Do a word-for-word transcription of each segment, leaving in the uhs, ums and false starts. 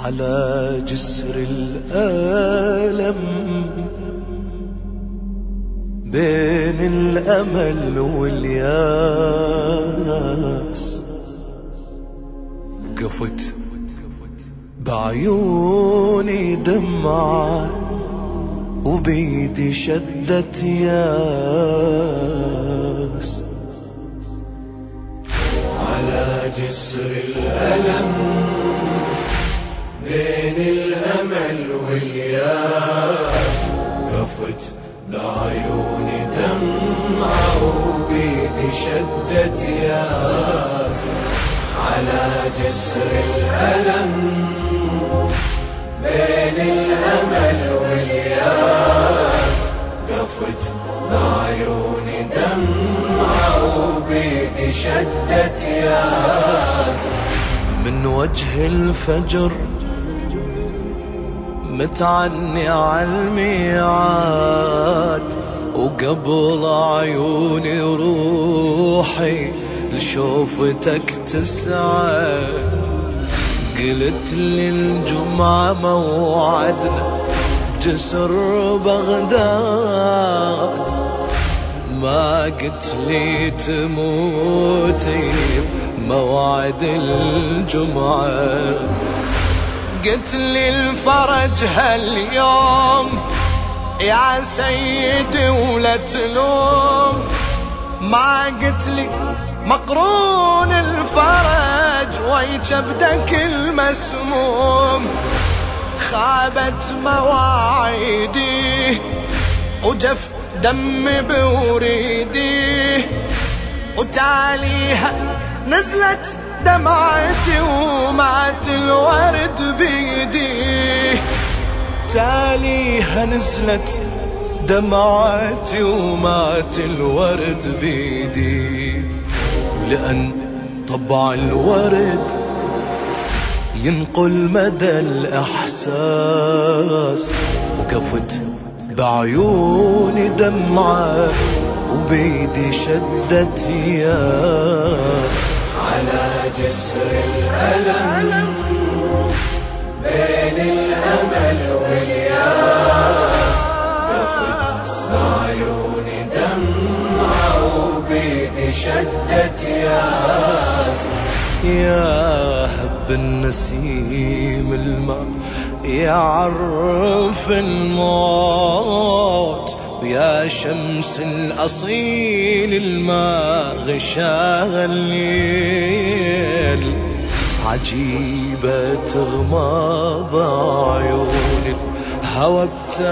على جسر الألم بين الأمل والياس، قفت بعيوني دمعة وبيدي شدت ياس. على جسر الألم بين الأمل والياس، قفت بعيوني دمعة وبيدي شدت ياس. على جسر الألم بين الأمل والياس، قفت بعيوني دمعة وبيدي شدت ياس. من وجه الفجر متعني عالميعاد، وقبل عيوني روحي لشوفتك تسعى. قلت لي الجمعة موعدنا جسر بغداد، ما قلت لي تموتي موعد الجمعة. قلت لي الفرج هاليوم يا سيدي ولا تلوم، ما قلت لي مقرون الفرج وي كبدك المسموم. خابت مواعيدي وجف دمي بوريدي، وتاليها نزلت دمعتي ومات الورد بيدي. تاليها نزلت دمعتي ومات الورد بيدي، لأن طبع الورد ينقل مدى الإحساس. وقفت بعيوني دمعة وبيدي شدت ياس. على جسر الألم بين الأمل والياس، قفت بعيوني دمعة وبيدي شدت ياس. يا هب النسيم الماء يعرف الموت، ويا شمس الأصيل الماء غشاها الليل. عجيبة تغمض عيون الهوى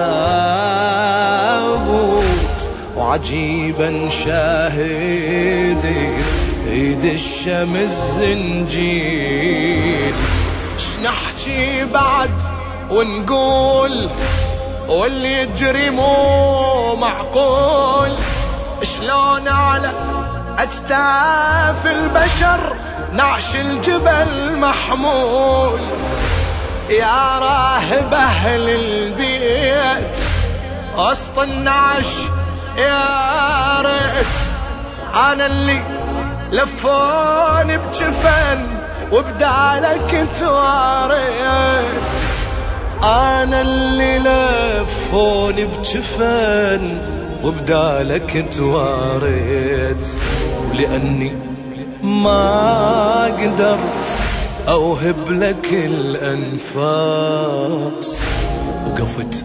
بتابوت، وعجيبا شاهدي ايد الشمس زنجيل. شنحكي بعد ونقول واللي يجري مو معقول، شلون على اكتاف البشر نعش الجبل محمول. يا راهب اهل البيت وسط النعش يا ريت، انا اللي لفوني بجفن وبدالك تواريت. انا اللي لفوني بجفن وبدالك تواريت، ولاني ما قدرت اوهب لك الانفاس. وقفت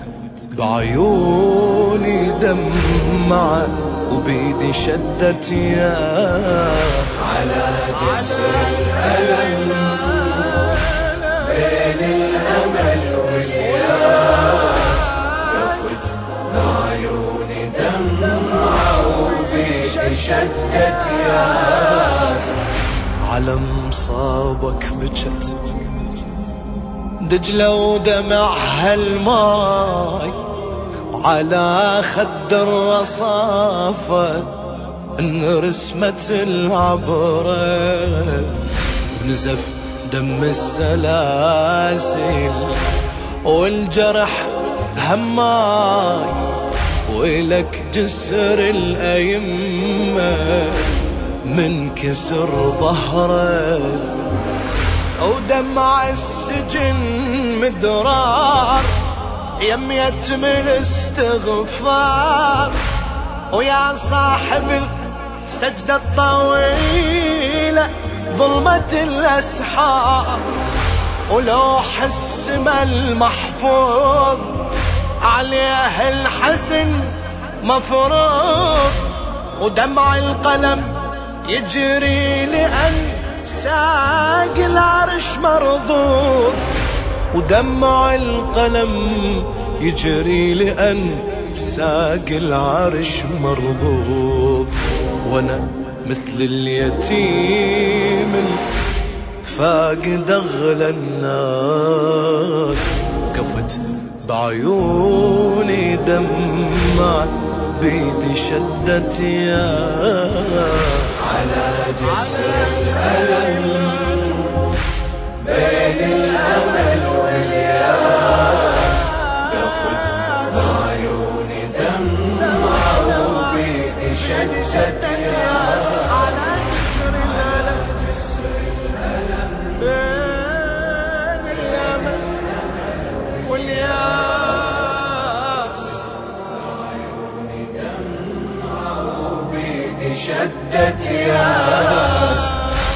بعيوني دمعة وبيدي شدت ياس. على جسر الألم بين الأمل والياس، قفت بعيوني دمعة وبيدي شدت ياس. على مصابك بجت دجلة ودمعها الماي، وعلى خد الرصافة ان رسمت العبرة، ونزف دم السلاسل والجرح هماي. ويلك جسر الأيمة من كسر ظهره، ودمع السجن مدرار يم يتم الاستغفار. ويا صاحب السجدة الطويلة ظلمة الأسحار، ولوح السما المحفوظ عليه الحزن مفروض. ودمع القلم يجري لأن ساق العرش مرضوض. ودمع القلم يجري لأن ساق العرش مرضوض. وانا مثل اليتيم فاقد اغلى الناس، كفت بعيوني دمع بيدي شدت ياس. على جسر الألم بين الأمل والياس، قفت بعيوني دمع وبيدي شدت ياس. على جسر الألم بين الأمل والياس، بعيوني دمع وبيدي شدت ياس.